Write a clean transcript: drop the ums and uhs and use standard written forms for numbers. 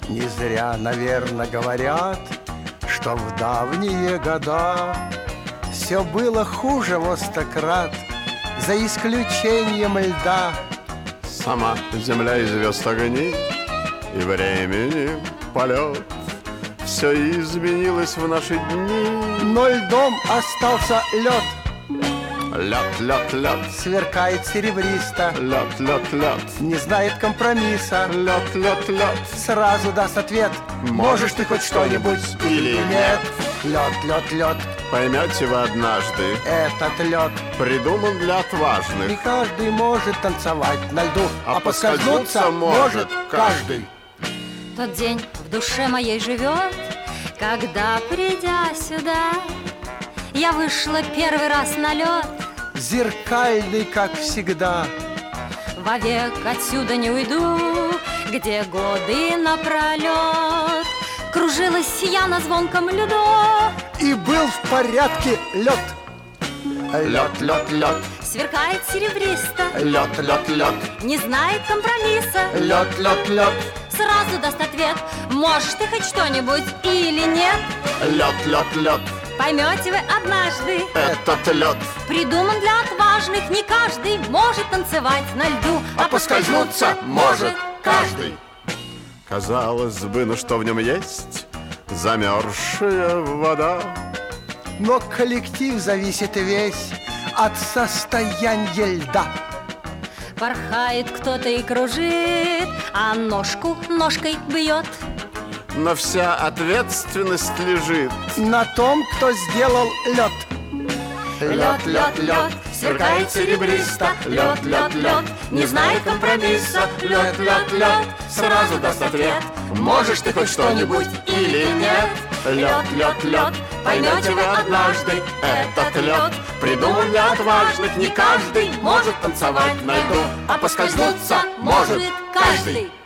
Не зря, наверно, говорят, что в давние года все было хуже во 100 крат, за исключением льда. Сама земля и звезд огни, и времени полет, все изменилось в наши дни. Но льдом остался лед. Лед, лед, лед, Сверкает серебристо. лед, лед, лед, Не знает компромисса. лед, лед, лед. Сразу даст ответ. Можешь ты хоть что-нибудь или нет? Лед, лед, лед. Поймете вы однажды, Этот лед. придуман для Не отважных, каждый может танцевать на льду, а поскользнуться может каждый. Тот день в душе моей живет, когда, придя сюда, я вышла первый раз на лед. Зеркальный, как всегда. Вовек отсюда не уйду, где годы напролет. Кружилась я на звонком льду. И был в порядке лед. Лед, лед, лед, Сверкает серебристо, лед, лед, лед, не знает компромисса. лед, лед, лед, Сразу даст ответ, можешь ты хоть что-нибудь или нет. лед, лед, лед. Поймете вы однажды, Этот лед, придуман для отважных. Не каждый может танцевать на льду, а поскользнуться может каждый. Казалось бы, ну что в нем есть? Замерзшая вода. Но коллектив зависит весь от состояния льда. Порхает кто-то и кружит, а ножку ножкой бьет. Но вся ответственность лежит. На том, кто сделал лед. Лед, лед, лед, сверкает серебристо. Лед, лед, лед, не знает компромисса. Лед, лед, лед, сразу даст ответ. Можешь ты хоть что-нибудь или нет? Лед, лед, лед, Поймете вы однажды, этот лед придуман для отважных. не каждый может танцевать на льду, а поскользнуться может каждый.